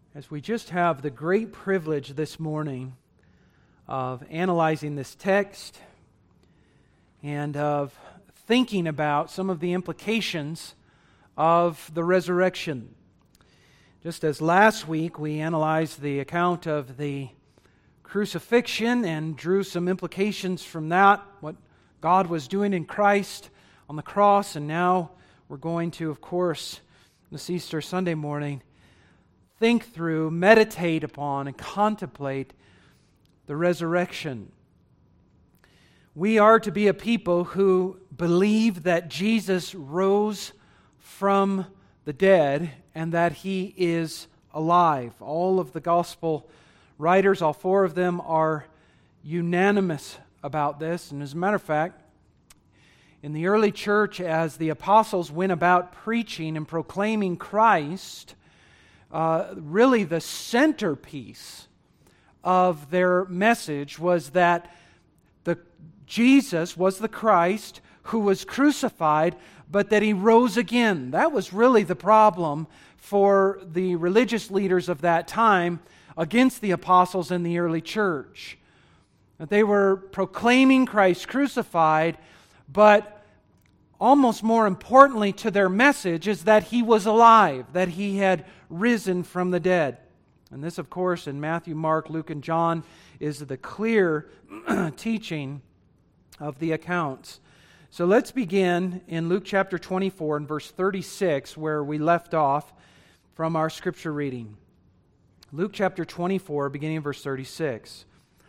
As we just have the great privilege this morning of analyzing this text and of thinking about some of the implications of the resurrection. Just as last week we analyzed the account of the crucifixion and drew some implications from that, what God was doing in Christ on the cross, and now we're going to, of course, this Easter Sunday morning, think through, meditate upon, and contemplate the resurrection. We are to be a people who believe that Jesus rose from the dead and that He is alive. All of the gospel writers, all four of them, are unanimous about this. And as a matter of fact, in the early church, as the apostles went about preaching and proclaiming Christ, really the centerpiece of their message was that Jesus was the Christ who was crucified, but that He rose again. That was really the problem for the religious leaders of that time against the apostles in the early church. That they were proclaiming Christ crucified, but almost more importantly to their message is that He was alive, that He had risen from the dead. And this, of course, in Matthew, Mark, Luke, and John is the clear teaching of the accounts. So let's begin in Luke chapter 24 and verse 36, where we left off from our scripture reading. Luke chapter 24, beginning in verse 36.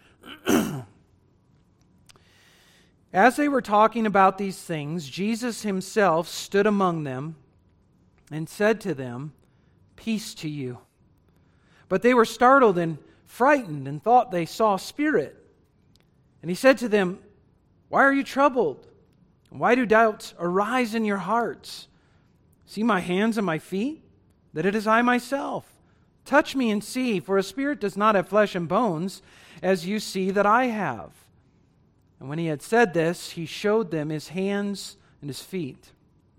As they were talking about these things, Jesus Himself stood among them and said to them, "Peace to you." But they were startled and frightened and thought they saw a spirit. And He said to them, "Why are you troubled? Why do doubts arise in your hearts? See my hands and my feet, that it is I myself. Touch me and see, for a spirit does not have flesh and bones, as you see that I have." And when He had said this, He showed them His hands and His feet.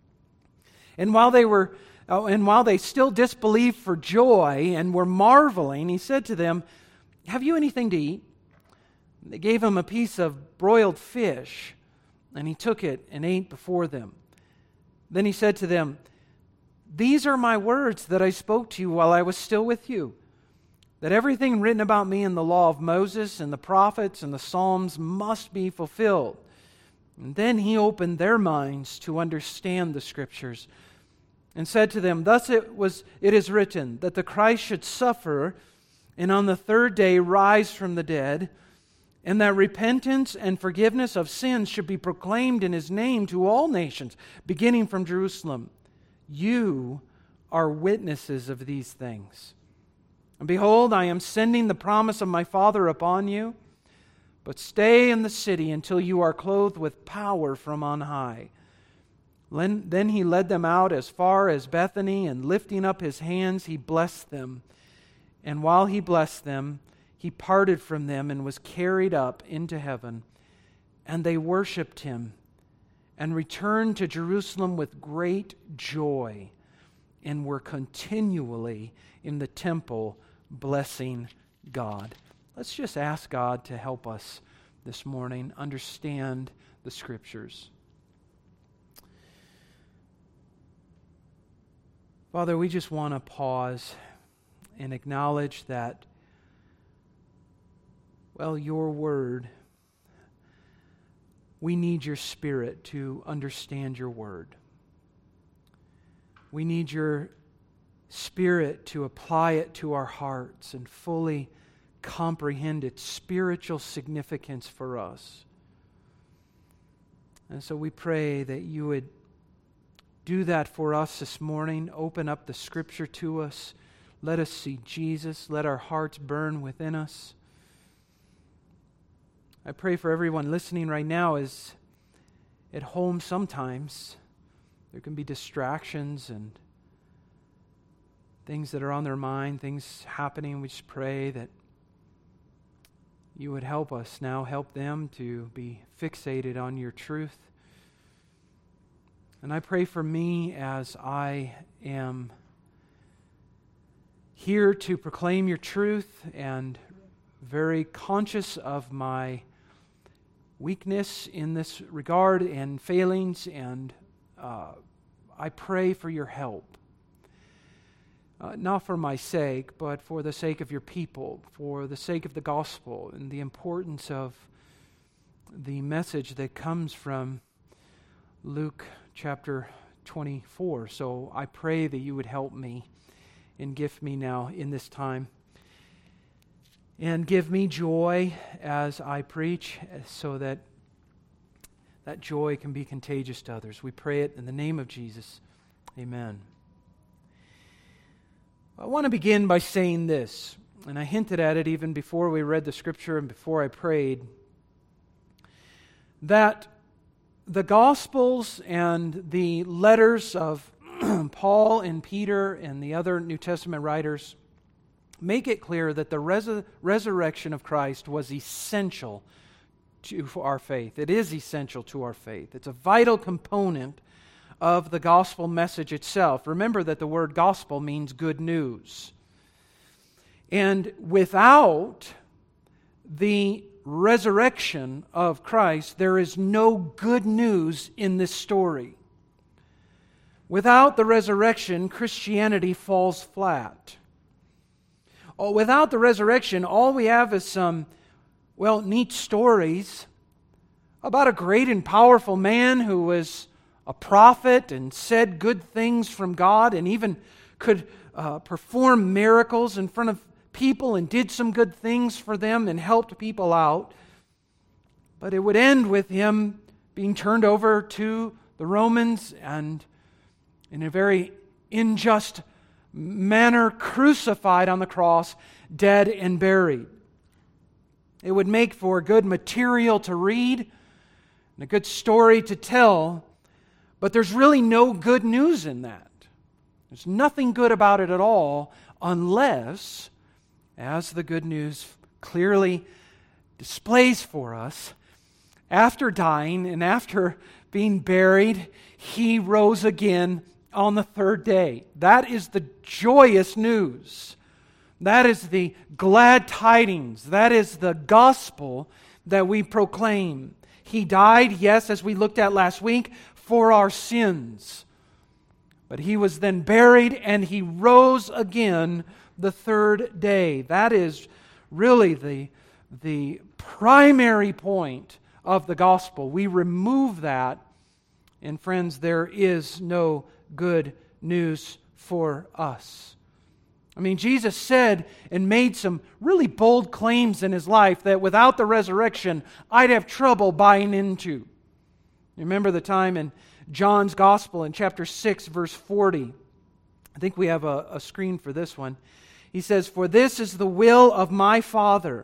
And while they still disbelieved for joy and were marveling, He said to them, "Have you anything to eat?" They gave Him a piece of broiled fish, and He took it and ate before them. Then He said to them, "These are my words that I spoke to you while I was still with you, that everything written about me in the law of Moses and the prophets and the Psalms must be fulfilled." And then He opened their minds to understand the Scriptures and said to them, "Thus it is written, that the Christ should suffer and on the third day rise from the dead, and that repentance and forgiveness of sins should be proclaimed in His name to all nations, beginning from Jerusalem. You are witnesses of these things. And behold, I am sending the promise of my Father upon you, but stay in the city until you are clothed with power from on high." Then He led them out as far as Bethany, and lifting up His hands, He blessed them. And while He blessed them, He parted from them and was carried up into heaven. And they worshipped Him and returned to Jerusalem with great joy, and were continually in the temple blessing God. Let's just ask God to help us this morning understand the Scriptures. Father, we just want to pause and acknowledge that, well, Your Word, we need Your Spirit to understand Your Word. We need Your Spirit to apply it to our hearts and fully comprehend its spiritual significance for us. And so we pray that You would do that for us this morning. Open up the Scripture to us. Let us see Jesus. Let our hearts burn within us. I pray for everyone listening right now is at home sometimes. There can be distractions and things that are on their mind, things happening. We just pray that You would help us now, help them to be fixated on Your truth. And I pray for me as I am here to proclaim your truth and very conscious of my weakness in this regard and failings, and I pray for your help. Not for my sake, but for the sake of your people, for the sake of the gospel and the importance of the message that comes from Luke chapter 24. So I pray that you would help me and gift me now in this time. And give me joy as I preach, so that that joy can be contagious to others. We pray it in the name of Jesus. Amen. I want to begin by saying this, and I hinted at it even before we read the scripture and before I prayed, that the Gospels and the letters of Paul and Peter and the other New Testament writers make it clear that the resurrection of Christ was essential to our faith. It is essential to our faith. It's a vital component of the gospel message itself. Remember that the word gospel means good news. And without the resurrection of Christ, there is no good news in this story. Without the resurrection, Christianity falls flat. Without the resurrection, all we have is some, neat stories about a great and powerful man who was a prophet and said good things from God and even could perform miracles in front of people and did some good things for them and helped people out. But it would end with him being turned over to the Romans and in a very unjust manner crucified on the cross, dead and buried. It would make for good material to read and a good story to tell, but there's really no good news in that. There's nothing good about it at all unless, as the good news clearly displays for us, after dying and after being buried, He rose again on the third day. That is the joyous news. That is the glad tidings. That is the gospel that we proclaim. He died, yes, as we looked at last week, for our sins. But He was then buried and He rose again the third day. That is really the primary point of the gospel. We remove that, and friends, there is no good news for us. I mean, Jesus said and made some really bold claims in His life that without the resurrection, I'd have trouble buying into. Remember the time in John's Gospel in chapter 6, verse 40. I think we have a screen for this one. He says, "For this is the will of my Father,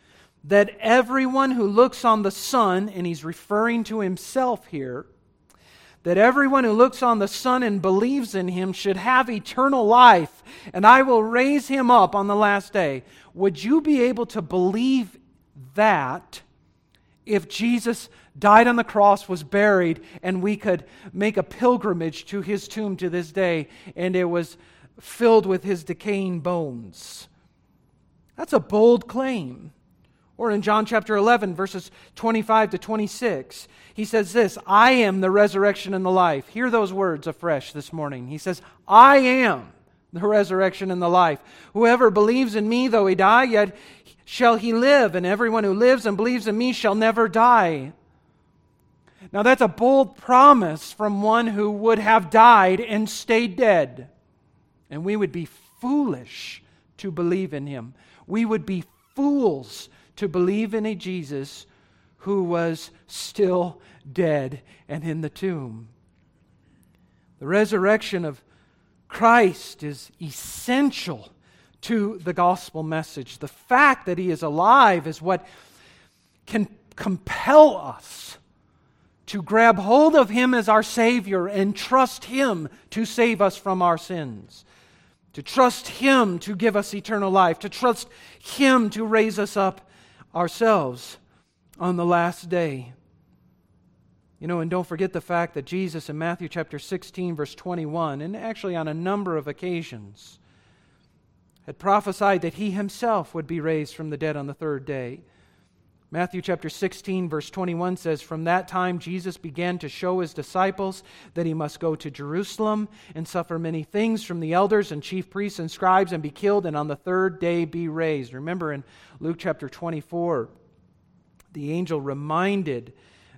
that everyone who looks on the Son," and He's referring to Himself here, "that everyone who looks on the Son and believes in Him should have eternal life, and I will raise him up on the last day." Would you be able to believe that if Jesus died on the cross, was buried, and we could make a pilgrimage to His tomb to this day, and it was filled with His decaying bones? That's a bold claim. Or in John chapter 11, verses 25 to 26, He says this, "I am the resurrection and the life." Hear those words afresh this morning. He says, "I am the resurrection and the life. Whoever believes in Me, though he die, yet shall he live, and everyone who lives and believes in Me shall never die." Now that's a bold promise from one who would have died and stayed dead. And we would be foolish to believe in Him. We would be fools to believe in a Jesus who was still dead and in the tomb. The resurrection of Christ is essential to the gospel message. The fact that He is alive is what can compel us to grab hold of Him as our Savior and trust Him to save us from our sins. To trust Him to give us eternal life. To trust Him to raise us up ourselves on the last day. And don't forget the fact that Jesus in Matthew chapter 16, verse 21, and actually on a number of occasions, had prophesied that He Himself would be raised from the dead on the third day. Matthew chapter 16, verse 21 says, "From that time Jesus began to show His disciples that He must go to Jerusalem and suffer many things from the elders and chief priests and scribes and be killed and on the third day be raised." Remember in Luke chapter 24, the angel reminded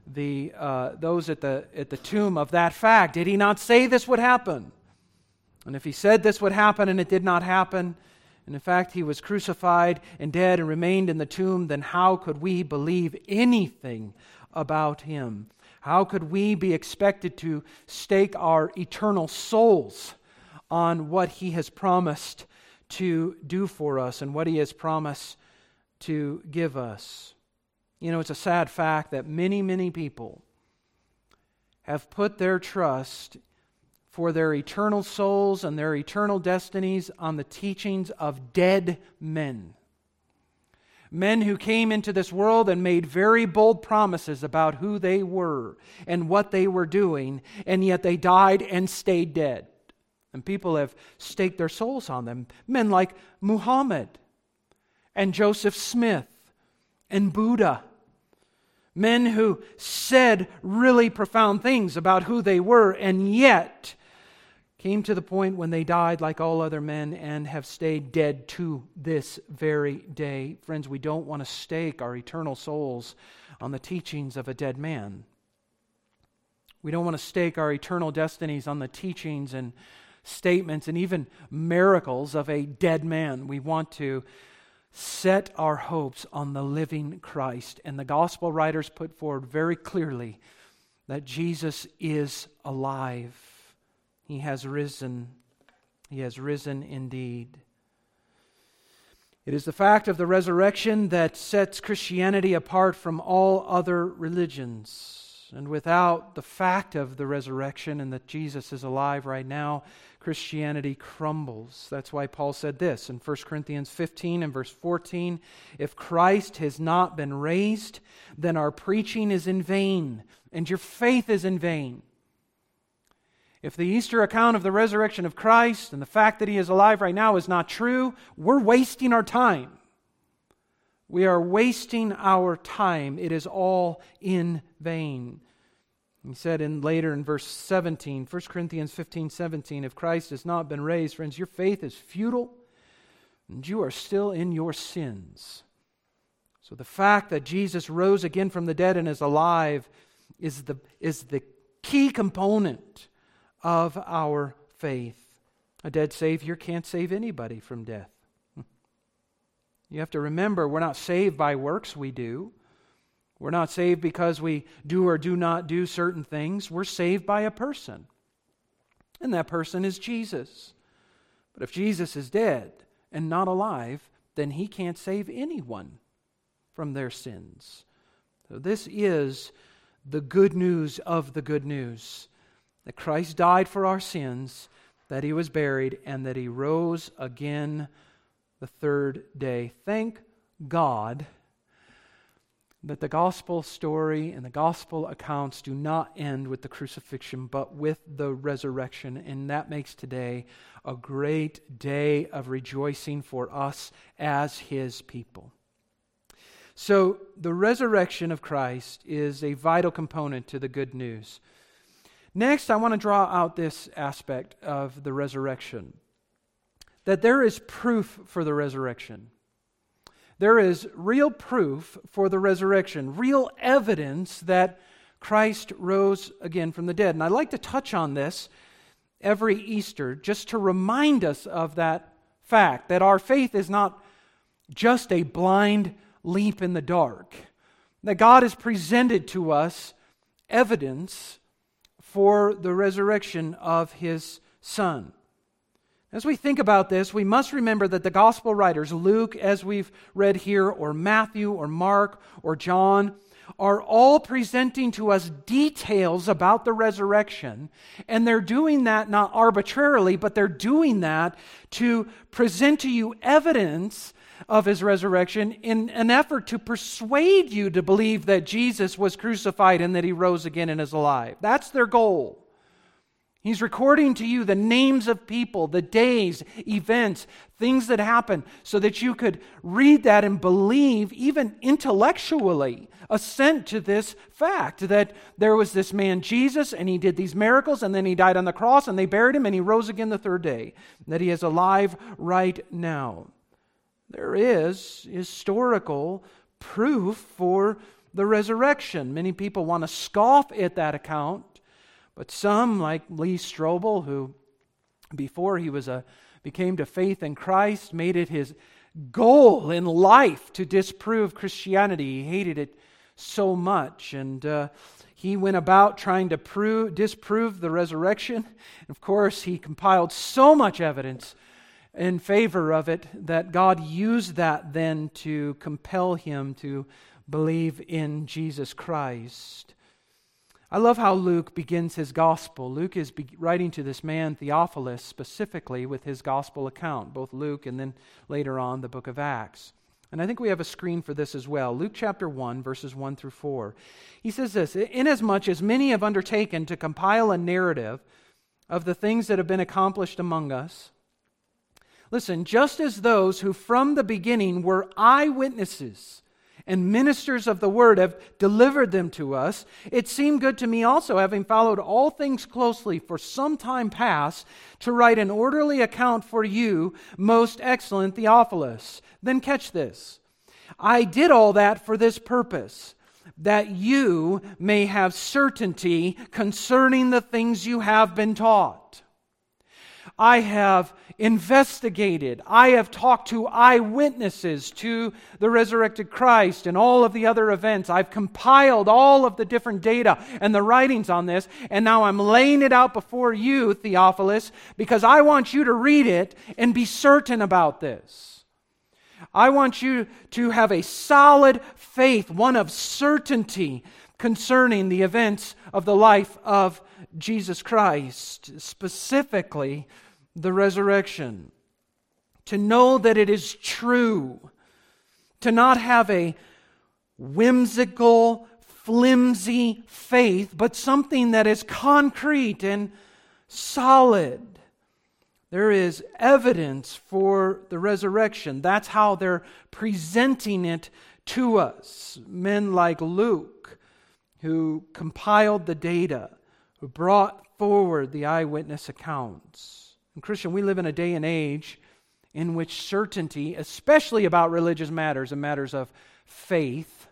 those at the tomb of that fact. Did He not say this would happen? And if He said this would happen and it did not happen, and in fact He was crucified and dead and remained in the tomb, then how could we believe anything about Him? How could we be expected to stake our eternal souls on what He has promised to do for us and what He has promised to give us? You know, it's a sad fact that many, many people have put their trust for their eternal souls and their eternal destinies on the teachings of dead men. Men who came into this world and made very bold promises about who they were and what they were doing, and yet they died and stayed dead. And people have staked their souls on them. Men like Muhammad and Joseph Smith and Buddha. Men who said really profound things about who they were, and yet came to the point when they died like all other men and have stayed dead to this very day. Friends, we don't want to stake our eternal souls on the teachings of a dead man. We don't want to stake our eternal destinies on the teachings and statements and even miracles of a dead man. We want to set our hopes on the living Christ. And the gospel writers put forward very clearly that Jesus is alive. He has risen. He has risen indeed. It is the fact of the resurrection that sets Christianity apart from all other religions. And without the fact of the resurrection and that Jesus is alive right now, Christianity crumbles. That's why Paul said this in 1 Corinthians 15 and verse 14, "If Christ has not been raised, then our preaching is in vain, and your faith is in vain." If the Easter account of the resurrection of Christ and the fact that He is alive right now is not true, we're wasting our time. We are wasting our time. It is all in vain. He said later in verse 17, 1 Corinthians 15, 17, "If Christ has not been raised, friends, your faith is futile and you are still in your sins." So the fact that Jesus rose again from the dead and is alive is the key component of our faith. A dead Savior can't save anybody from death. You have to remember, we're not saved by works we do. We're not saved because we do or do not do certain things. We're saved by a person. And that person is Jesus. But if Jesus is dead and not alive, then He can't save anyone from their sins. So this is the good news of the good news. That Christ died for our sins, that He was buried, and that He rose again the third day. Thank God that the gospel story and the gospel accounts do not end with the crucifixion, but with the resurrection. And that makes today a great day of rejoicing for us as His people. So the resurrection of Christ is a vital component to the good news. Next, I want to draw out this aspect of the resurrection, that there is proof for the resurrection. There is real proof for the resurrection, real evidence that Christ rose again from the dead. And I'd like to touch on this every Easter just to remind us of that fact, that our faith is not just a blind leap in the dark, that God has presented to us evidence for the resurrection of His Son. As we think about this, we must remember that the gospel writers, Luke, as we've read here, or Matthew, or Mark, or John, are all presenting to us details about the resurrection, and they're doing that not arbitrarily, but they're doing that to present to you evidence of His resurrection in an effort to persuade you to believe that Jesus was crucified and that He rose again and is alive. That's their goal. He's recording to you the names of people, the days, events, things that happen, so that you could read that and believe, even intellectually, assent to this fact that there was this man Jesus, and he did these miracles, and then he died on the cross, and they buried him, and he rose again the third day, that he is alive right now. There is historical proof for the resurrection. Many people want to scoff at that account, but some, like Lee Strobel, who before he became to faith in Christ, made it his goal in life to disprove Christianity. He hated it so much, and he went about trying to disprove the resurrection. Of course, he compiled so much evidence in favor of it that God used that then to compel him to believe in Jesus Christ. I love how Luke begins his gospel. Luke is writing to this man, Theophilus, specifically with his gospel account, both Luke and then later on the book of Acts. And I think we have a screen for this as well. Luke chapter 1, verses 1 through 4. He says this, "Inasmuch as many have undertaken to compile a narrative of the things that have been accomplished among us, listen, just as those who from the beginning were eyewitnesses and ministers of the word have delivered them to us, it seemed good to me also, having followed all things closely for some time past, to write an orderly account for you, most excellent Theophilus." Then catch this. "I did all that for this purpose, that you may have certainty concerning the things you have been taught. I have investigated. I have talked to eyewitnesses to the resurrected Christ and all of the other events. I've compiled all of the different data and the writings on this, and now I'm laying it out before you, Theophilus, because I want you to read it and be certain about this. I want you to have a solid faith, one of certainty concerning the events of the life of Jesus Christ, specifically the resurrection. To know that it is true. To not have a whimsical, flimsy faith, but something that is concrete and solid. There is evidence for the resurrection. That's how they're presenting it to us. Men like Luke, who compiled the data, who brought forward the eyewitness accounts. And Christian, we live in a day and age in which certainty, especially about religious matters and matters of faith,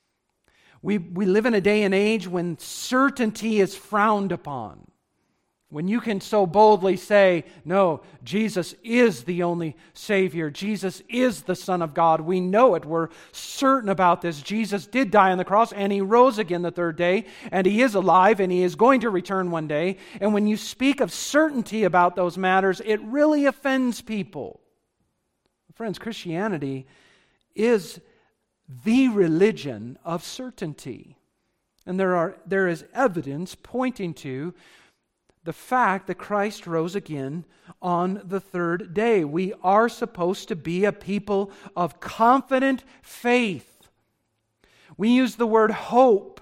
we live in a day and age when certainty is frowned upon. When you can so boldly say, no, Jesus is the only Savior. Jesus is the Son of God. We know it. We're certain about this. Jesus did die on the cross and He rose again the third day, and He is alive and He is going to return one day. And when you speak of certainty about those matters, it really offends people. Friends, Christianity is the religion of certainty. And there is evidence pointing to the fact that Christ rose again on the third day. We are supposed to be a people of confident faith. We use the word hope,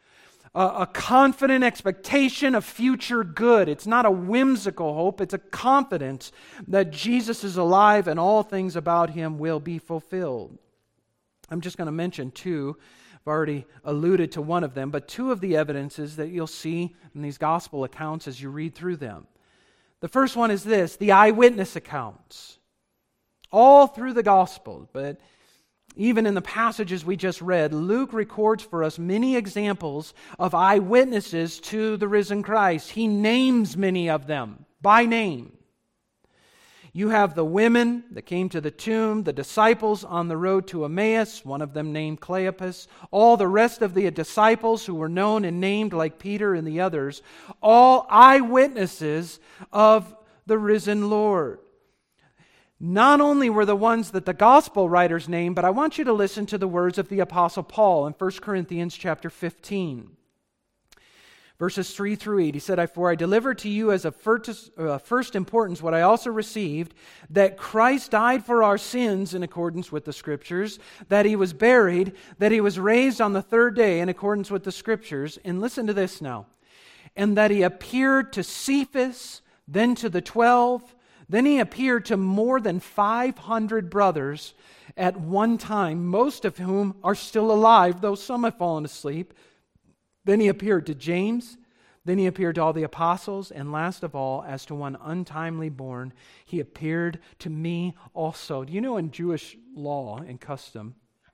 a confident expectation of future good. It's not a whimsical hope, it's a confidence that Jesus is alive and all things about Him will be fulfilled. I'm just going to mention two. I've already alluded to one of them, but two of the evidences that you'll see in these gospel accounts as you read through them. The first one is this, the eyewitness accounts. All through the gospel, but even in the passages we just read, Luke records for us many examples of eyewitnesses to the risen Christ. He names many of them by name. You have the women that came to the tomb, the disciples on the road to Emmaus, one of them named Cleopas, all the rest of the disciples who were known and named like Peter and the others, all eyewitnesses of the risen Lord. Not only were the ones that the gospel writers named, but I want you to listen to the words of the Apostle Paul in 1 Corinthians chapter 15. Verses 3 through 8, he said, "For I delivered to you as of first importance what I also received, that Christ died for our sins in accordance with the Scriptures, that He was buried, that He was raised on the third day in accordance with the Scriptures." And listen to this now. and that he appeared to Cephas, then to the 12, then he appeared to more than 500 brothers at one time, most of whom are still alive, though some have fallen asleep. Then he appeared to James, then he appeared to all the apostles, and last of all, as to one untimely born, he appeared to me also. Do you know in Jewish law and custom,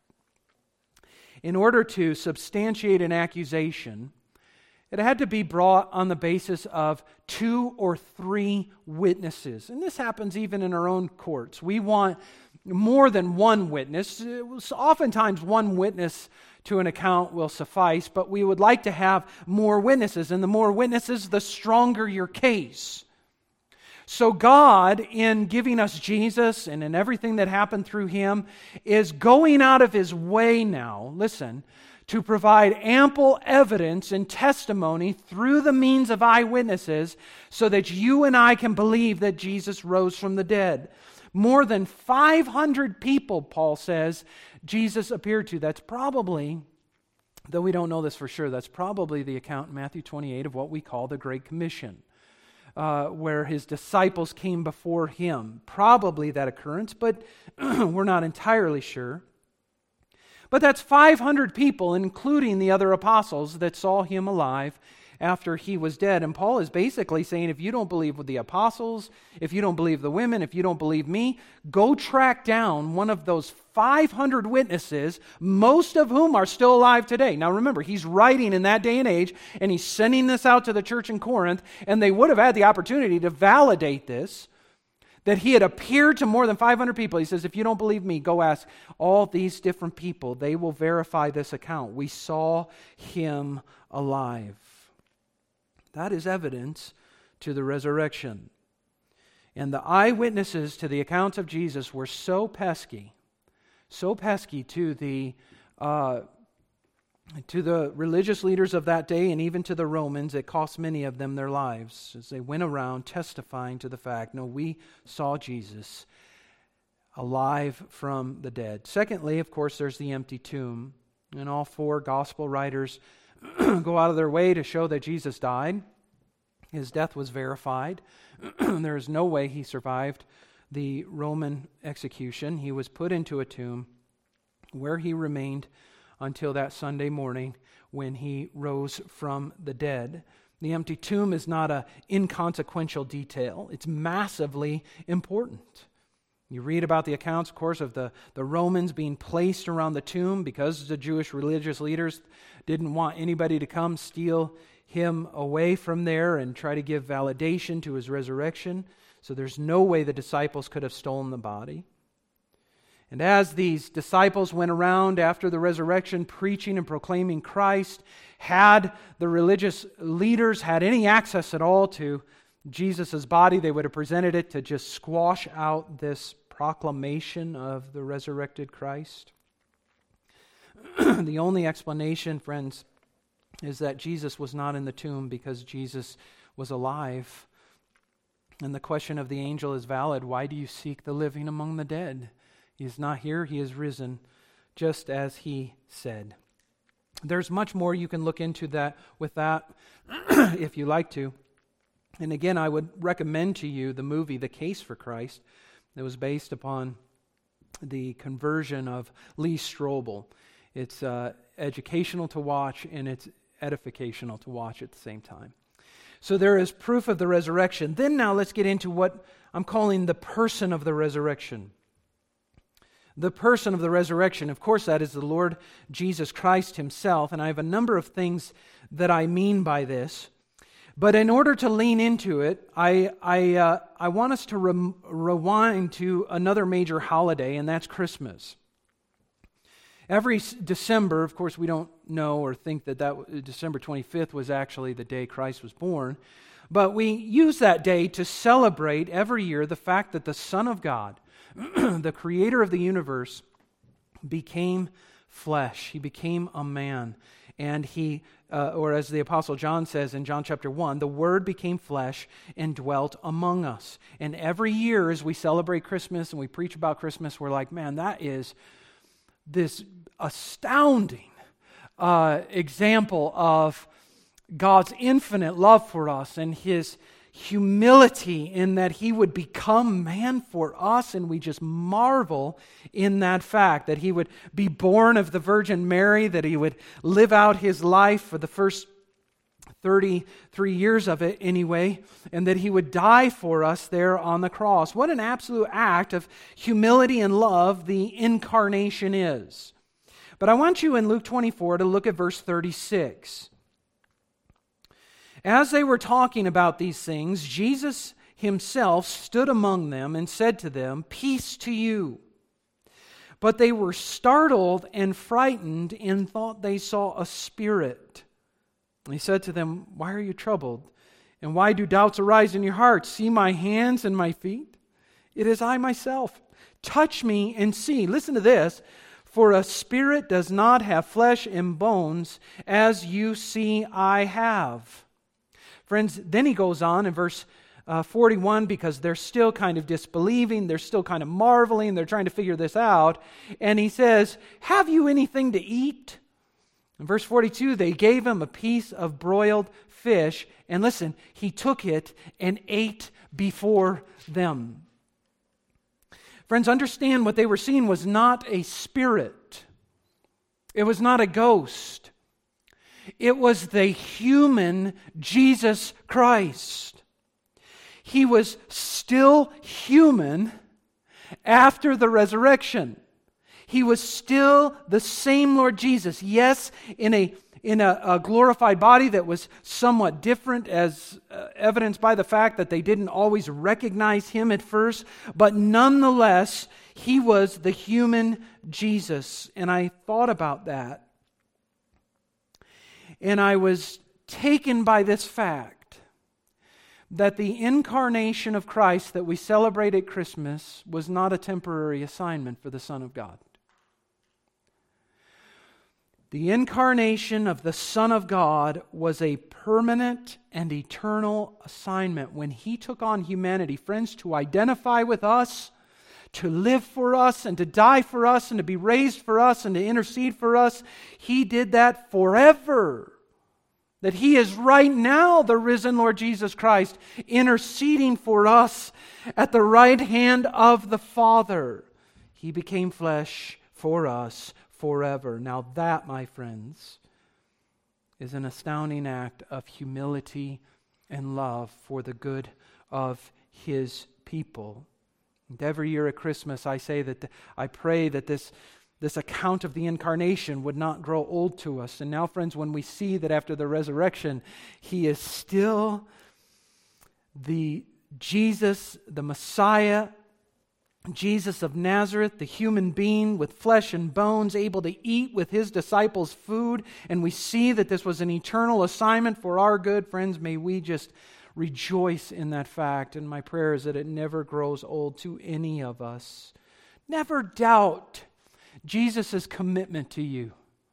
in order to substantiate an accusation, it had to be brought on the basis of 2 or 3 witnesses. And this happens even in our own courts. We want more than one witness. Oftentimes one witness to an account will suffice, but we would like to have more witnesses. And the more witnesses, the stronger your case. So God, in giving us Jesus and in everything that happened through Him, is going out of His way now, listen, to provide ample evidence and testimony through the means of eyewitnesses so that you and I can believe that Jesus rose from the dead. More than 500 people, Paul says, Jesus appeared to. That's probably, though we don't know this for sure, that's probably the account in Matthew 28 of what we call the Great Commission, where His disciples came before Him. Probably that occurrence, but we're not entirely sure. But that's 500 people, including the other apostles that saw Him alive after He was dead. And Paul is basically saying, if you don't believe with the apostles, if you don't believe the women, if you don't believe me, go track down one of those 500 witnesses, most of whom are still alive today. Now remember, he's writing in that day and age, and he's sending this out to the church in Corinth, and they would have had the opportunity to validate this, that he had appeared to more than 500 people. He says, if you don't believe me, go ask all these different people. They will verify this account. We saw Him alive. That is evidence to the resurrection. And the eyewitnesses to the accounts of Jesus were so pesky to the religious leaders of that day and even to the Romans, it cost many of them their lives as they went around testifying to the fact, no, we saw Jesus alive from the dead. Secondly, of course, there's the empty tomb. And all 4 gospel writers go out of their way to show that Jesus died. His death was verified. There is no way He survived the Roman execution. He was put into a tomb where He remained until that Sunday morning when He rose from the dead. The empty tomb is not an inconsequential detail. It's massively important. You read about the accounts, of course, of the Romans being placed around the tomb because the Jewish religious leaders didn't want anybody to come steal Him away from there and try to give validation to His resurrection. So there's no way the disciples could have stolen the body. And as these disciples went around after the resurrection preaching and proclaiming Christ, had the religious leaders had any access at all to Jesus' body, they would have presented it to just squash out this proclamation of the resurrected Christ. The only explanation, friends, is that Jesus was not in the tomb because Jesus was alive. And the question of the angel is valid. Why do you seek the living among the dead? He is not here, He is risen, just as He said. There's much more you can look into that with that if you like to. And again, I would recommend to you the movie The Case for Christ that was based upon the conversion of Lee Strobel. It's educational to watch and it's edificational to watch at the same time. So there is proof of the resurrection. Then now let's get into what I'm calling the person of the resurrection. The person of the resurrection, of course, that is the Lord Jesus Christ Himself. And I have a number of things that I mean by this. But in order to lean into it, I want us to rewind to another major holiday, and that's Christmas. Every December, of course, we don't know or think that December 25th was actually the day Christ was born, but we use that day to celebrate every year the fact that the Son of God, the Creator of the universe, became flesh. He became a man. And He, or as the Apostle John says in John chapter 1, the Word became flesh and dwelt among us. And every year as we celebrate Christmas and we preach about Christmas, we're like, man, that is this astounding example of God's infinite love for us and His humility in that He would become man for us, and we just marvel in that fact that He would be born of the Virgin Mary, that He would live out His life for the first 33 years of it anyway, and that He would die for us there on the cross. What an absolute act of humility and love the incarnation is. But I want you in Luke 24 to look at verse 36. As they were talking about these things, Jesus Himself stood among them and said to them, "Peace to you." But they were startled and frightened and thought they saw a spirit. He said to them, "Why are you troubled? And why do doubts arise in your hearts? See my hands and my feet? It is I myself. Touch me and see." Listen to this. "For a spirit does not have flesh and bones, as you see I have." Friends, then he goes on in verse 41, because they're still kind of disbelieving, they're still kind of marveling, they're trying to figure this out. And he says, "Have you anything to eat?" In verse 42, they gave him a piece of broiled fish, and listen, he took it and ate before them. Friends, understand what they were seeing was not a spirit. It was not a ghost. It was the human Jesus Christ. He was still human after the resurrection. He was still the same Lord Jesus. Yes, in a glorified body that was somewhat different, as evidenced by the fact that they didn't always recognize Him at first, but nonetheless, He was the human Jesus. And I thought about that. And I was taken by this fact that the incarnation of Christ that we celebrate at Christmas was not a temporary assignment for the Son of God. The incarnation of the Son of God was a permanent and eternal assignment when He took on humanity, friends, to identify with us, to live for us, and to die for us, and to be raised for us, and to intercede for us. He did that forever. That He is right now the risen Lord Jesus Christ, interceding for us at the right hand of the Father. He became flesh for us forever. Now that, my friends, is an astounding act of humility and love for the good of His people. And every year at Christmas I say that I pray that this account of the incarnation would not grow old to us. And now, friends, when we see that after the resurrection, He is still the Jesus, the Messiah, Jesus of Nazareth, the human being with flesh and bones, able to eat with His disciples food, and we see that this was an eternal assignment for our good, friends, may we just rejoice in that fact. And my prayer is that it never grows old to any of us. Never doubt Jesus' commitment to you.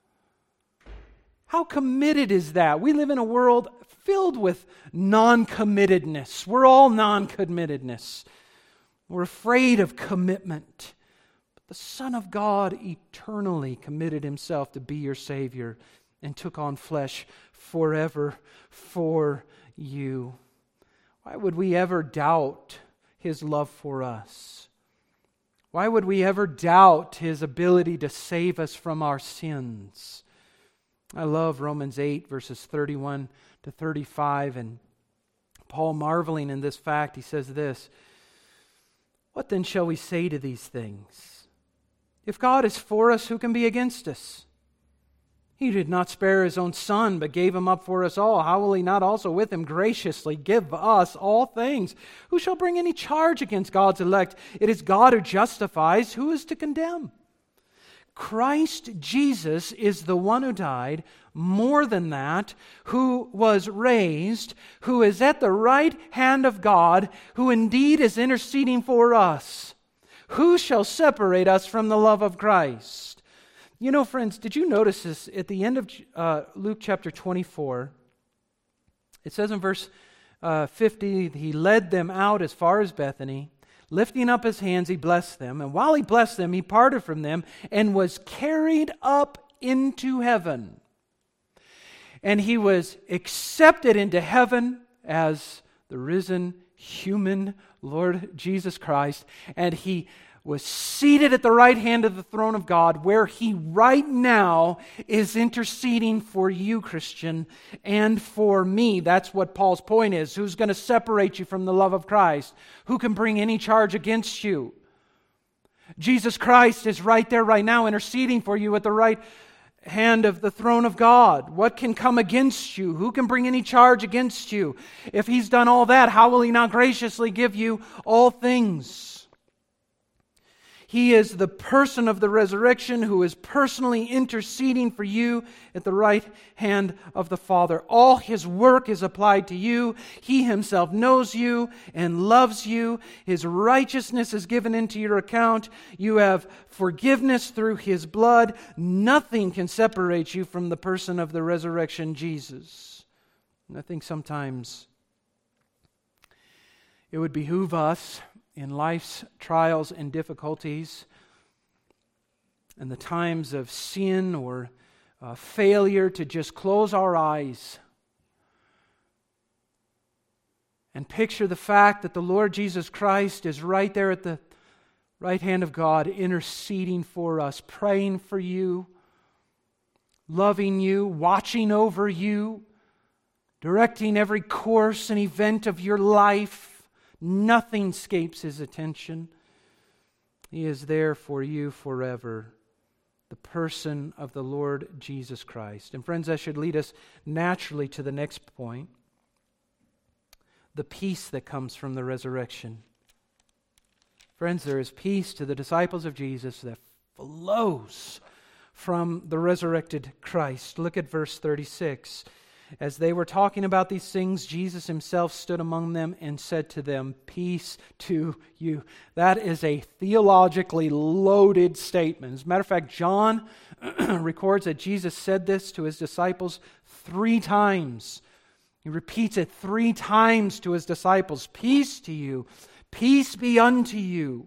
How committed is that? We live in a world filled with non-committedness. We're all non-committedness. We're afraid of commitment. But the Son of God eternally committed Himself to be your Savior and took on flesh forever for you. Why would we ever doubt His love for us? Why would we ever doubt His ability to save us from our sins? I love Romans 8, verses 31 to 35, and Paul, marveling in this fact, he says this, "What then shall we say to these things? If God is for us, who can be against us? He did not spare His own Son, but gave Him up for us all. How will He not also with Him graciously give us all things? Who shall bring any charge against God's elect? It is God who justifies. Who is to condemn? Christ Jesus is the one who died, more than that, who was raised, who is at the right hand of God, who indeed is interceding for us. Who shall separate us from the love of Christ?" You know, friends, did you notice this at the end of Luke chapter 24? It says in verse 50, He led them out as far as Bethany. Lifting up His hands, He blessed them. And while He blessed them, He parted from them and was carried up into heaven. And He was accepted into heaven as the risen human Lord Jesus Christ. And He was seated at the right hand of the throne of God, where He right now is interceding for you, Christian, and for me. That's what Paul's point is. Who's going to separate you from the love of Christ? Who can bring any charge against you? Jesus Christ is right there right now interceding for you at the right hand of the throne of God. What can come against you? Who can bring any charge against you? If He's done all that, how will He not graciously give you all things? He is the person of the resurrection who is personally interceding for you at the right hand of the Father. All His work is applied to you. He Himself knows you and loves you. His righteousness is given into your account. You have forgiveness through His blood. Nothing can separate you from the person of the resurrection, Jesus. And I think sometimes it would behoove us in life's trials and difficulties, and the times of sin or failure, to just close our eyes and picture the fact that the Lord Jesus Christ is right there at the right hand of God, interceding for us, praying for you, loving you, watching over you, directing every course and event of your life. Nothing escapes His attention. He is there for you forever. The person of the Lord Jesus Christ. And friends, that should lead us naturally to the next point. The peace that comes from the resurrection. Friends, there is peace to the disciples of Jesus that flows from the resurrected Christ. Look at verse 36. As they were talking about these things, Jesus Himself stood among them and said to them, "Peace to you." That is a theologically loaded statement. As a matter of fact, John records that Jesus said this to His disciples 3 times. He repeats it 3 times to His disciples. Peace to you. Peace be unto you.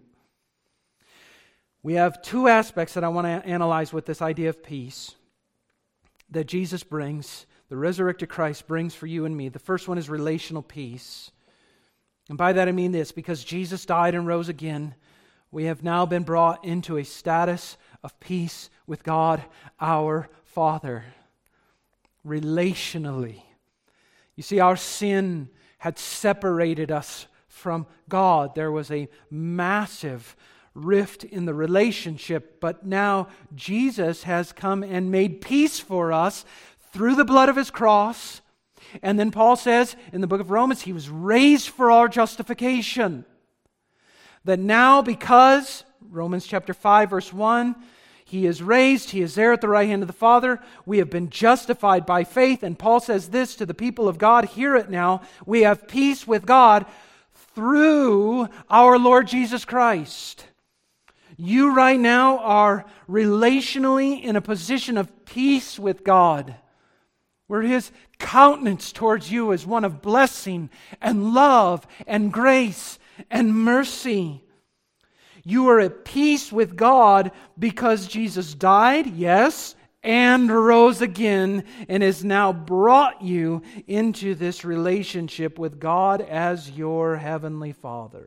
We have 2 aspects that I want to analyze with this idea of peace that Jesus brings. The resurrected Christ brings for you and me. The first one is relational peace. And by that I mean this: because Jesus died and rose again, we have now been brought into a status of peace with God, our Father. Relationally. You see, our sin had separated us from God. There was a massive rift in the relationship, but now Jesus has come and made peace for us through the blood of His cross. And then Paul says in the book of Romans, He was raised for our justification. That now, because, Romans chapter 5 verse 1, He is raised, He is there at the right hand of the Father, we have been justified by faith. And Paul says this to the people of God, hear it now, we have peace with God through our Lord Jesus Christ. You right now are relationally in a position of peace with God, where His countenance towards you is one of blessing and love and grace and mercy. You are at peace with God because Jesus died, yes, and rose again, and has now brought you into this relationship with God as your heavenly Father.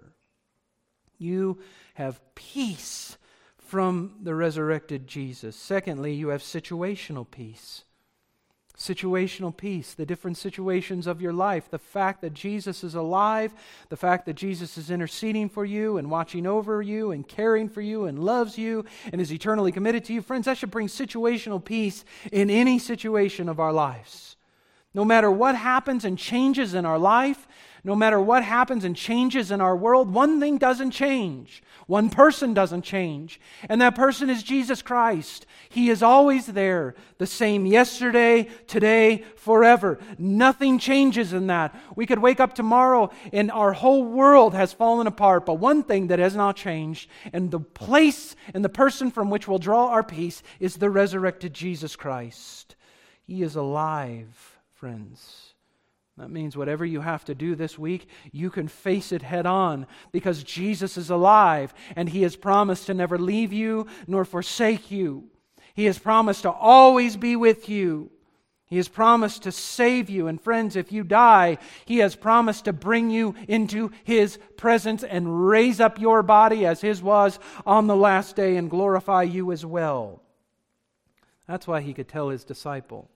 You have peace from the resurrected Jesus. Secondly, you have situational peace. Situational peace, the different situations of your life, the fact that Jesus is alive, the fact that Jesus is interceding for you and watching over you and caring for you and loves you and is eternally committed to you. Friends, that should bring situational peace in any situation of our lives. No matter what happens and changes in our life, no matter what happens and changes in our world, one thing doesn't change. One person doesn't change. And that person is Jesus Christ. He is always there, the same yesterday, today, forever. Nothing changes in that. We could wake up tomorrow and our whole world has fallen apart, but one thing that has not changed, and the place and the person from which we'll draw our peace, is the resurrected Jesus Christ. He is alive, friends. That means whatever you have to do this week, you can face it head on because Jesus is alive and He has promised to never leave you nor forsake you. He has promised to always be with you. He has promised to save you. And friends, if you die, He has promised to bring you into His presence and raise up your body as His was on the last day and glorify you as well. That's why He could tell His disciples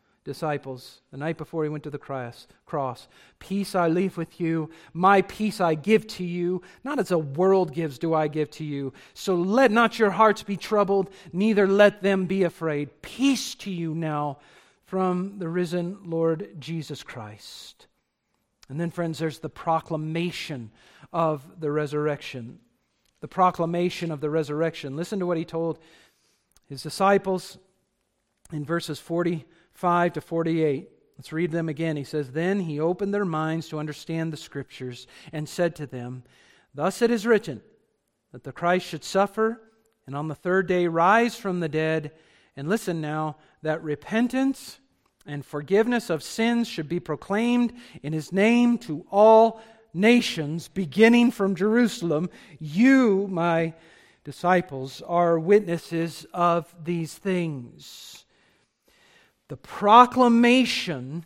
the night before He went to the cross, "Peace I leave with you, my peace I give to you. Not as the world gives do I give to you. So let not your hearts be troubled, neither let them be afraid. Peace to you now from the risen Lord Jesus Christ." And then, friends, there's the proclamation of the resurrection. The proclamation of the resurrection. Listen to what He told His disciples in verses 45 to 48. Let's read them again. He says, "Then He opened their minds to understand the Scriptures and said to them, 'Thus it is written, that the Christ should suffer and on the third day rise from the dead.' And listen now, that repentance and forgiveness of sins should be proclaimed in His name to all nations, beginning from Jerusalem. You, my disciples, are witnesses of these things." The proclamation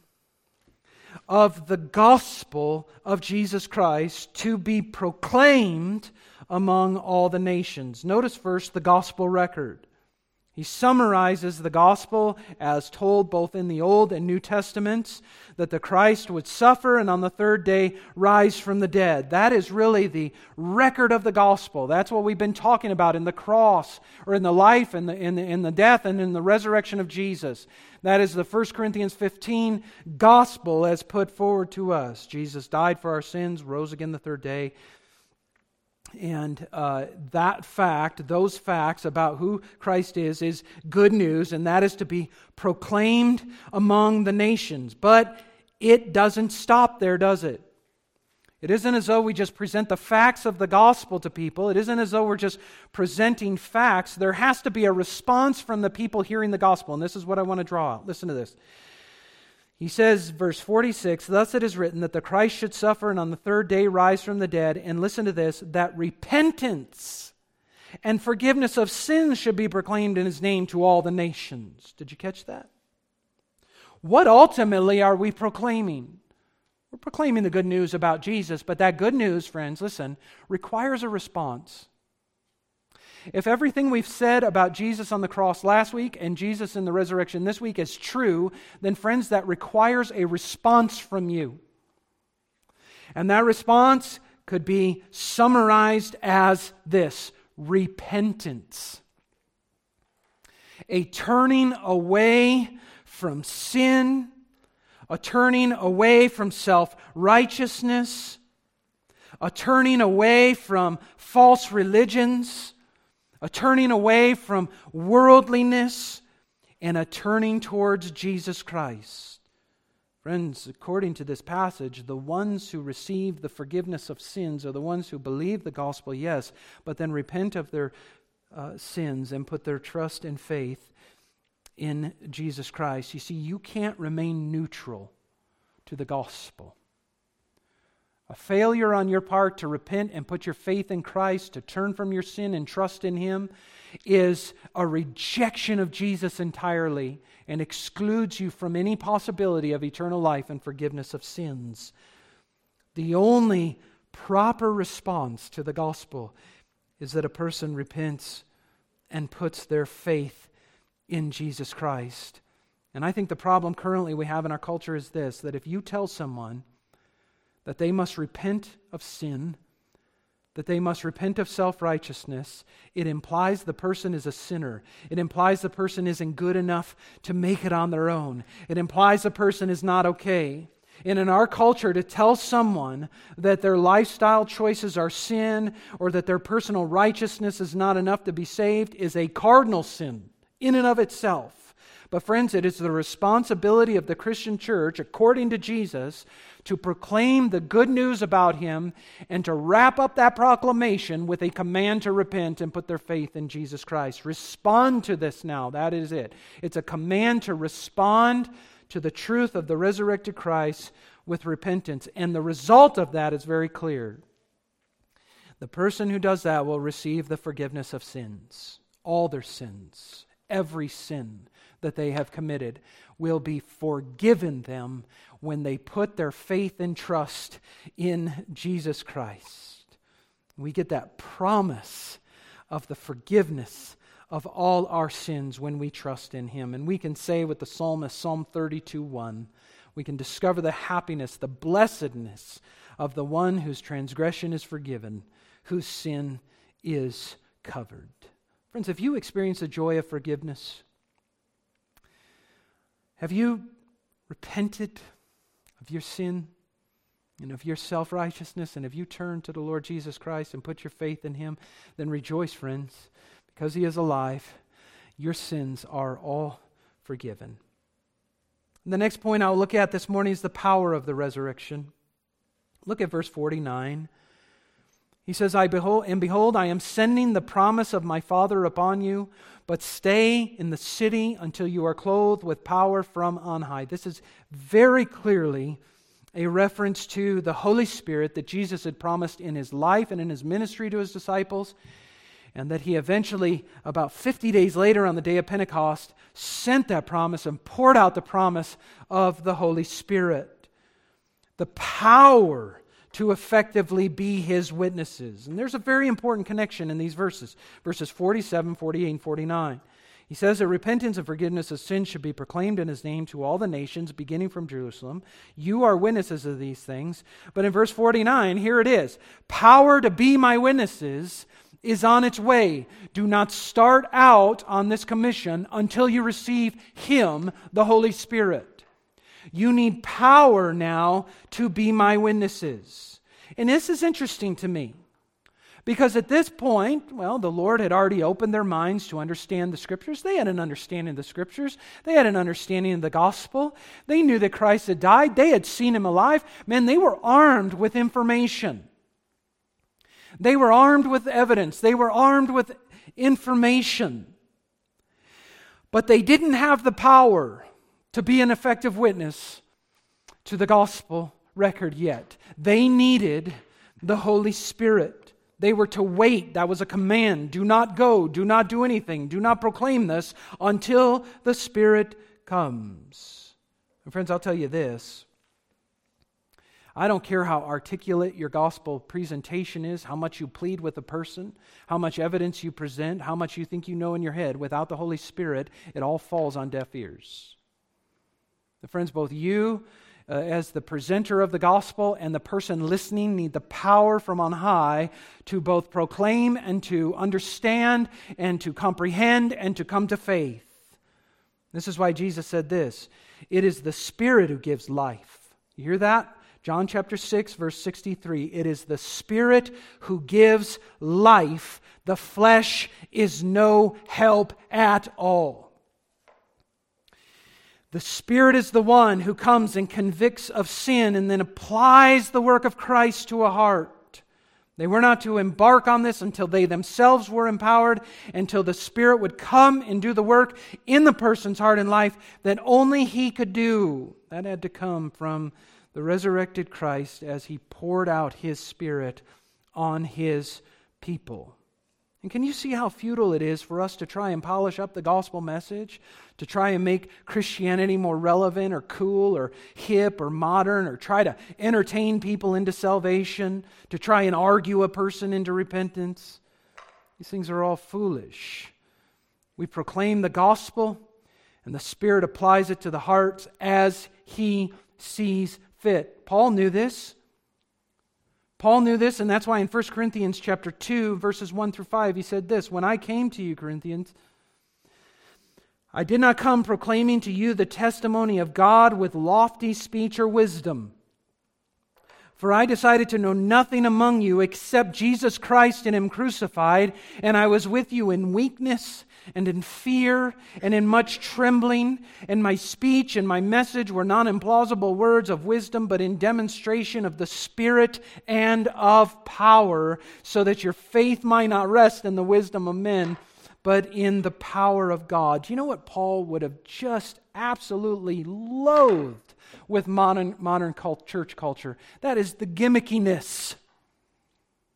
of the gospel of Jesus Christ to be proclaimed among all the nations. Notice first the gospel record. He summarizes the gospel as told both in the Old and New Testaments, that the Christ would suffer and on the third day rise from the dead. That is really the record of the gospel. That's what we've been talking about in the cross, or in the life and in the death and in the resurrection of Jesus. That is the 1 Corinthians 15 gospel as put forward to us. Jesus died for our sins, rose again the third day. And that fact, those facts about who Christ is good news, and that is to be proclaimed among the nations. But it doesn't stop there, does it? It isn't as though we just present the facts of the gospel to people. It isn't as though we're just presenting facts. There has to be a response from the people hearing the gospel, and this is what I want to draw out. Listen to this. He says, verse 46, "Thus it is written that the Christ should suffer and on the third day rise from the dead." And listen to this, "that repentance and forgiveness of sins should be proclaimed in His name to all the nations." Did you catch that? What ultimately are we proclaiming? We're proclaiming the good news about Jesus, but that good news, friends, listen, requires a response. If everything we've said about Jesus on the cross last week and Jesus in the resurrection this week is true, then friends, that requires a response from you. And that response could be summarized as this: repentance. A turning away from sin, a turning away from self-righteousness, a turning away from false religions, a turning away from worldliness, and a turning towards Jesus Christ. Friends, according to this passage, the ones who receive the forgiveness of sins are the ones who believe the gospel, yes, but then repent of their sins and put their trust and faith in Jesus Christ. You see, you can't remain neutral to the gospel. A failure on your part to repent and put your faith in Christ, to turn from your sin and trust in Him, is a rejection of Jesus entirely and excludes you from any possibility of eternal life and forgiveness of sins. The only proper response to the gospel is that a person repents and puts their faith in Jesus Christ. And I think the problem currently we have in our culture is this, that if you tell someone that they must repent of sin, that they must repent of self-righteousness, it implies the person is a sinner. It implies the person isn't good enough to make it on their own. It implies the person is not okay. And in our culture, to tell someone that their lifestyle choices are sin or that their personal righteousness is not enough to be saved is a cardinal sin in and of itself. But friends, it is the responsibility of the Christian church, according to Jesus, to proclaim the good news about Him and to wrap up that proclamation with a command to repent and put their faith in Jesus Christ. Respond to this now. That is it. It's a command to respond to the truth of the resurrected Christ with repentance. And the result of that is very clear. The person who does that will receive the forgiveness of sins, all their sins, every sin that they have committed, will be forgiven them when they put their faith and trust in Jesus Christ. We get that promise of the forgiveness of all our sins when we trust in Him. And we can say with the psalmist, Psalm 32:1, we can discover the happiness, the blessedness of the one whose transgression is forgiven, whose sin is covered. Friends, have you experienced the joy of forgiveness? Have you repented of your sin and of your self-righteousness, and have you turned to the Lord Jesus Christ and put your faith in Him? Then rejoice, friends, because He is alive. Your sins are all forgiven. The next point I'll look at this morning is the power of the resurrection. Look at verse 49. He says, Behold, I am sending the promise of my Father upon you, but stay in the city until you are clothed with power from on high. This is very clearly a reference to the Holy Spirit that Jesus had promised in His life and in His ministry to His disciples, and that He eventually, about 50 days later on the day of Pentecost, sent that promise and poured out the promise of the Holy Spirit. The power to effectively be His witnesses. And there's a very important connection in these verses. Verses 47, 48, and 49. He says that repentance and forgiveness of sins should be proclaimed in His name to all the nations, beginning from Jerusalem. You are witnesses of these things. But in verse 49, here it is. Power to be my witnesses is on its way. Do not start out on this commission until you receive Him, the Holy Spirit. You need power now to be my witnesses. And this is interesting to me, because at this point, the Lord had already opened their minds to understand the Scriptures. They had an understanding of the Scriptures. They had an understanding of the gospel. They knew that Christ had died. They had seen Him alive. Man, they were armed with information. They were armed with evidence. They were armed with information. But they didn't have the power to be an effective witness to the gospel record yet. They needed the Holy Spirit. They were to wait. That was a command. Do not go. Do not do anything. Do not proclaim this until the Spirit comes. And friends, I'll tell you this. I don't care how articulate your gospel presentation is, how much you plead with a person, how much evidence you present, how much you think you know in your head. Without the Holy Spirit, it all falls on deaf ears. Friends, both you as the presenter of the gospel and the person listening need the power from on high to both proclaim and to understand and to comprehend and to come to faith. This is why Jesus said this, it is the Spirit who gives life. You hear that? John chapter 6, verse 63. It is the Spirit who gives life. The flesh is no help at all. The Spirit is the one who comes and convicts of sin and then applies the work of Christ to a heart. They were not to embark on this until they themselves were empowered, until the Spirit would come and do the work in the person's heart and life that only He could do. That had to come from the resurrected Christ as He poured out His Spirit on His people. And can you see how futile it is for us to try and polish up the gospel message, to try and make Christianity more relevant or cool or hip or modern, or try to entertain people into salvation, to try and argue a person into repentance? These things are all foolish. We proclaim the gospel, and the Spirit applies it to the hearts as He sees fit. Paul knew this. And that's why in 1 Corinthians chapter 2, verses 1 through 5, he said this, when I came to you, Corinthians, I did not come proclaiming to you the testimony of God with lofty speech or wisdom. For I decided to know nothing among you except Jesus Christ and Him crucified, and I was with you in weakness and in fear and in much trembling, and my speech and my message were not in plausible words of wisdom, but in demonstration of the Spirit and of power, so that your faith might not rest in the wisdom of men, but in the power of God. Do you know what Paul would have just absolutely loathed with modern church culture? That is the gimmickiness.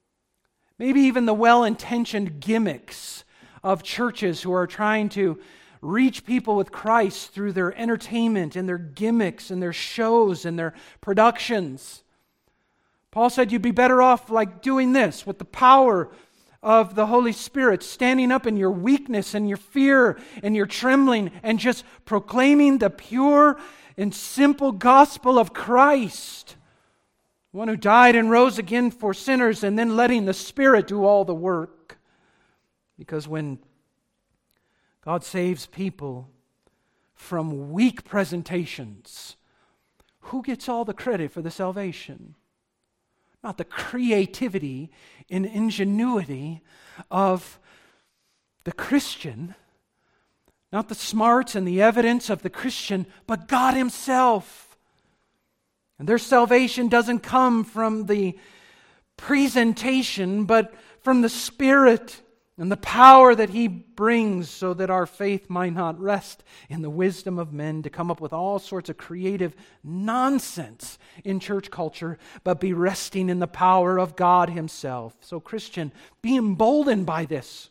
Maybe even the well-intentioned gimmicks of churches who are trying to reach people with Christ through their entertainment and their gimmicks and their shows and their productions. Paul said you'd be better off like doing this with the power of the Holy Spirit, standing up in your weakness and your fear and your trembling and just proclaiming the pure and simple gospel of Christ, one who died and rose again for sinners, and then letting the Spirit do all the work. Because when God saves people from weak presentations, who gets all the credit for the salvation? Not the creativity and ingenuity of the Christian, not the smarts and the evidence of the Christian, but God Himself. And their salvation doesn't come from the presentation, but from the Spirit and the power that He brings, so that our faith might not rest in the wisdom of men to come up with all sorts of creative nonsense in church culture, but be resting in the power of God Himself. So Christian, be emboldened by this.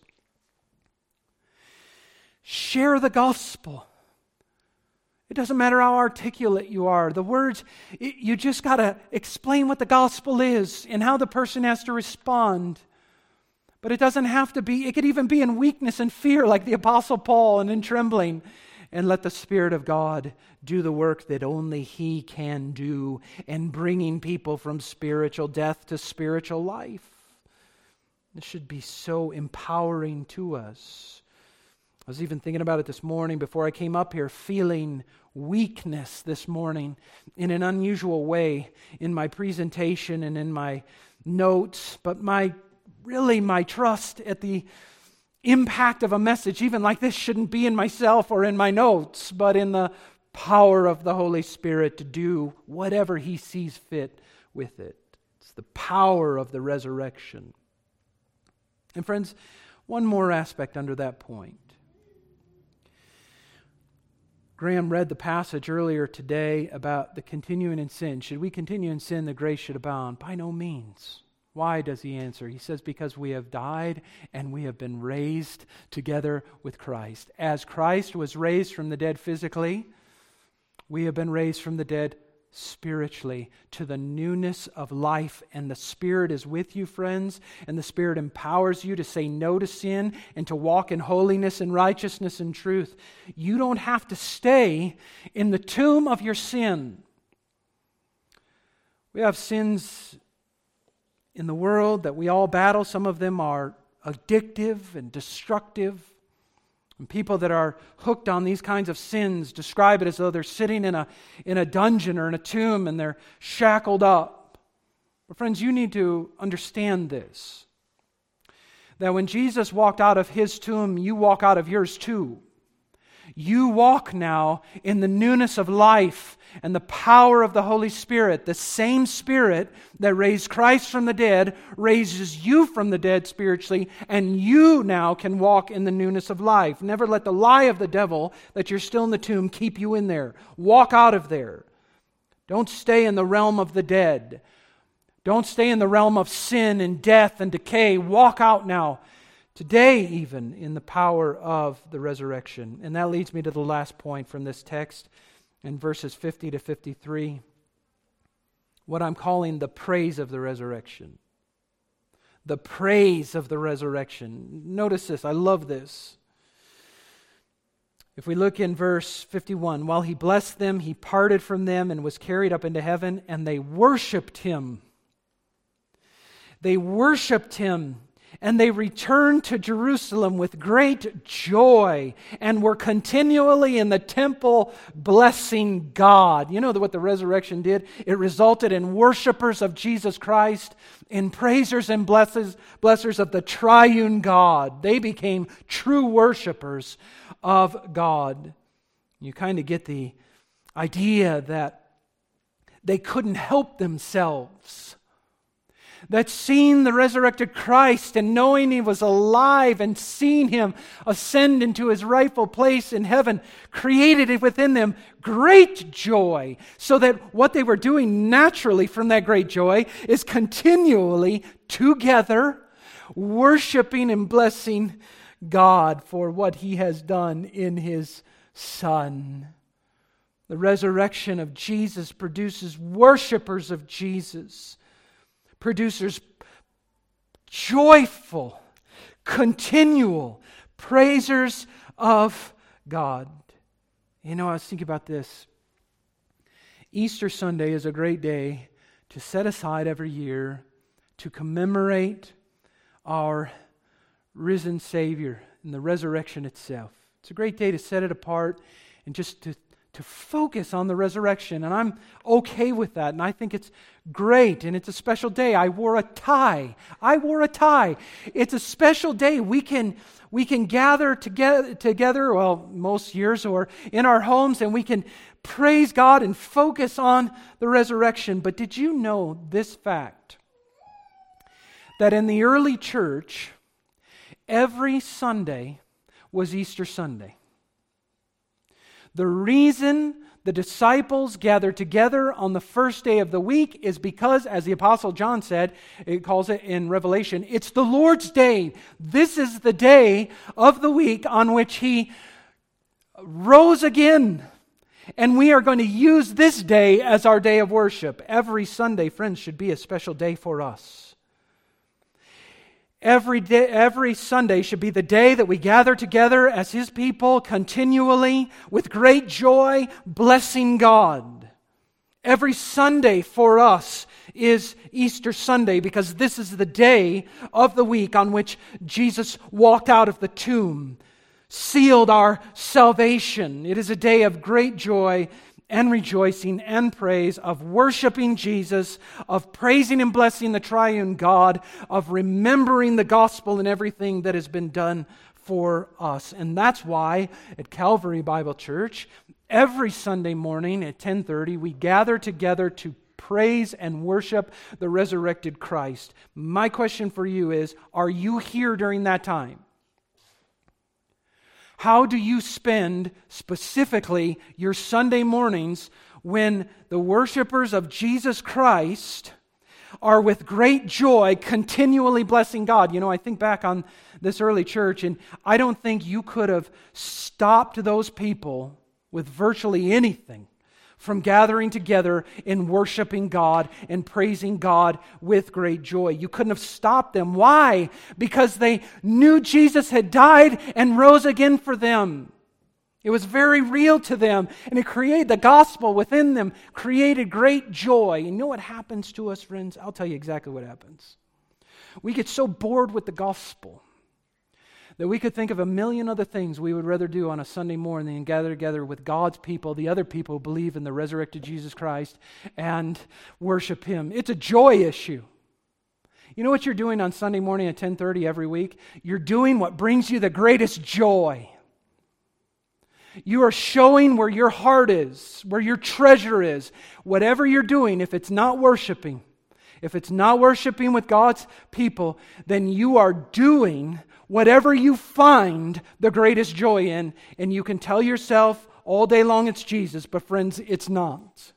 Share the gospel. It doesn't matter how articulate you are. The words, you just got to explain what the gospel is and how the person has to respond. But it doesn't have to be, it could even be in weakness and fear like the Apostle Paul, and in trembling. And let the Spirit of God do the work that only He can do, and bringing people from spiritual death to spiritual life. This should be so empowering to us. I was even thinking about it this morning before I came up here, feeling weakness this morning in an unusual way in my presentation and in my notes, but my trust at the impact of a message, even like this, shouldn't be in myself or in my notes, but in the power of the Holy Spirit to do whatever He sees fit with it. It's the power of the resurrection. And friends, one more aspect under that point. Graham read the passage earlier today about the continuing in sin. Should we continue in sin that grace should abound? By no means. Why does he answer? He says, because we have died and we have been raised together with Christ. As Christ was raised from the dead physically, we have been raised from the dead spiritually to the newness of life. And the Spirit is with you, friends, and the Spirit empowers you to say no to sin and to walk in holiness and righteousness and truth. You don't have to stay in the tomb of your sin. We have sins in the world that we all battle. Some of them are addictive and destructive. And people that are hooked on these kinds of sins describe it as though they're sitting in a dungeon or in a tomb and they're shackled up. But friends, you need to understand this. That when Jesus walked out of His tomb, you walk out of yours too. You walk now in the newness of life and the power of the Holy Spirit. The same Spirit that raised Christ from the dead raises you from the dead spiritually, and you now can walk in the newness of life. Never let the lie of the devil that you're still in the tomb keep you in there. Walk out of there. Don't stay in the realm of the dead. Don't stay in the realm of sin and death and decay. Walk out now. Today, even, in the power of the resurrection. And that leads me to the last point from this text in verses 50 to 53. What I'm calling the praise of the resurrection. The praise of the resurrection. Notice this, I love this. If we look in verse 51, while He blessed them, He parted from them and was carried up into heaven, and they worshiped Him. They worshiped Him. And they returned to Jerusalem with great joy and were continually in the temple blessing God. You know what the resurrection did? It resulted in worshipers of Jesus Christ, in praisers and blessers of the triune God. They became true worshipers of God. You kind of get the idea that they couldn't help themselves. That seeing the resurrected Christ and knowing He was alive and seeing Him ascend into His rightful place in heaven created within them great joy, so that what they were doing naturally from that great joy is continually together worshiping and blessing God for what He has done in His Son. The resurrection of Jesus produces worshipers of Jesus, produces joyful, continual praisers of God. You know, I was thinking about this. Easter Sunday is a great day to set aside every year to commemorate our risen Savior and the resurrection itself. It's a great day to set it apart and just to focus on the resurrection. And I'm okay with that. And I think it's great. And it's a special day. I wore a tie. It's a special day. We can gather together, well, most years, or in our homes, and we can praise God and focus on the resurrection. But did you know this fact? That in the early church, every Sunday was Easter Sunday. The reason the disciples gathered together on the first day of the week is because, as the Apostle John said, it calls it in Revelation, it's the Lord's day. This is the day of the week on which He rose again. And we are going to use this day as our day of worship. Every Sunday, friends, should be a special day for us. Every Sunday should be the day that we gather together as His people continually with great joy, blessing God. Every Sunday for us is Easter Sunday because this is the day of the week on which Jesus walked out of the tomb, sealed our salvation. It is a day of great joy and rejoicing and praise, of worshiping Jesus, of praising and blessing the triune God, of remembering the gospel and everything that has been done for us. And that's why at Calvary Bible Church, every Sunday morning at 10:30, we gather together to praise and worship the resurrected Christ. My question for you is, are you here during that time? How do you spend specifically your Sunday mornings when the worshipers of Jesus Christ are with great joy continually blessing God? You know, I think back on this early church, and I don't think you could have stopped those people with virtually anything from gathering together and worshiping God and praising God with great joy. You couldn't have stopped them. Why? Because they knew Jesus had died and rose again for them. It was very real to them, and it created the gospel within them, created great joy. You know what happens to us, friends? I'll tell you exactly what happens. We get so bored with the gospel that we could think of a million other things we would rather do on a Sunday morning than gather together with God's people, the other people who believe in the resurrected Jesus Christ, and worship Him. It's a joy issue. You know what you're doing on Sunday morning at 10:30 every week? You're doing what brings you the greatest joy. You are showing where your heart is, where your treasure is. Whatever you're doing, if it's not worshiping with God's people, then you are doing whatever you find the greatest joy in, and you can tell yourself all day long it's Jesus, but friends, it's not.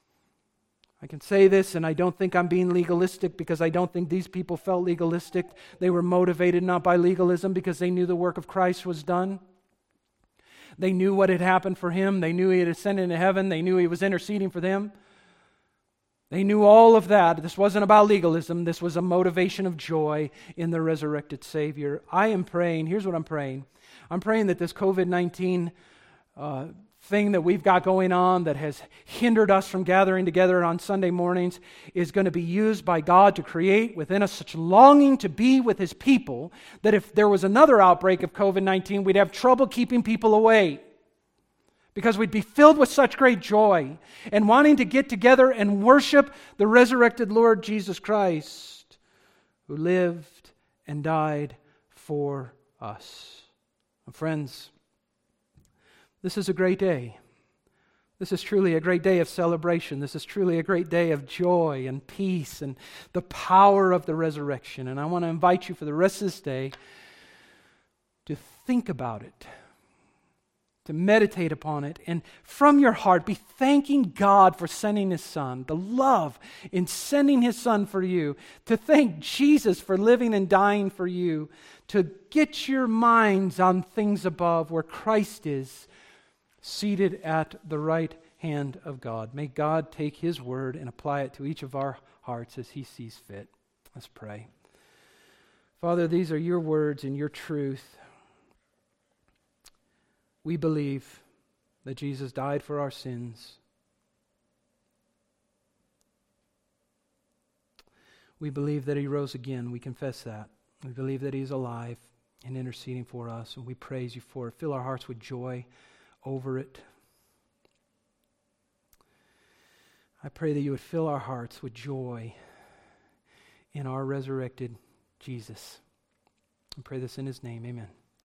I can say this, and I don't think I'm being legalistic because I don't think these people felt legalistic. They were motivated not by legalism because they knew the work of Christ was done. They knew what had happened for Him. They knew He had ascended into heaven. They knew He was interceding for them. They knew all of that. This wasn't about legalism. This was a motivation of joy in the resurrected Savior. I am praying. Here's what I'm praying. I'm praying that this COVID-19 thing that we've got going on that has hindered us from gathering together on Sunday mornings is going to be used by God to create within us such longing to be with His people that if there was another outbreak of COVID-19, we'd have trouble keeping people away. Because we'd be filled with such great joy and wanting to get together and worship the resurrected Lord Jesus Christ, who lived and died for us. And friends, this is a great day. This is truly a great day of celebration. This is truly a great day of joy and peace and the power of the resurrection. And I want to invite you for the rest of this day to think about it. to meditate upon it, and from your heart be thanking God for sending His Son, the love in sending His Son for you, to thank Jesus for living and dying for you, to get your minds on things above where Christ is, seated at the right hand of God. May God take His word and apply it to each of our hearts as He sees fit. Let's pray. Father, these are your words and your truth. We believe that Jesus died for our sins. We believe that He rose again. We confess that. We believe that He is alive and interceding for us, and we praise you for it. Fill our hearts with joy over it. I pray that you would fill our hearts with joy in our resurrected Jesus. I pray this in His name. Amen.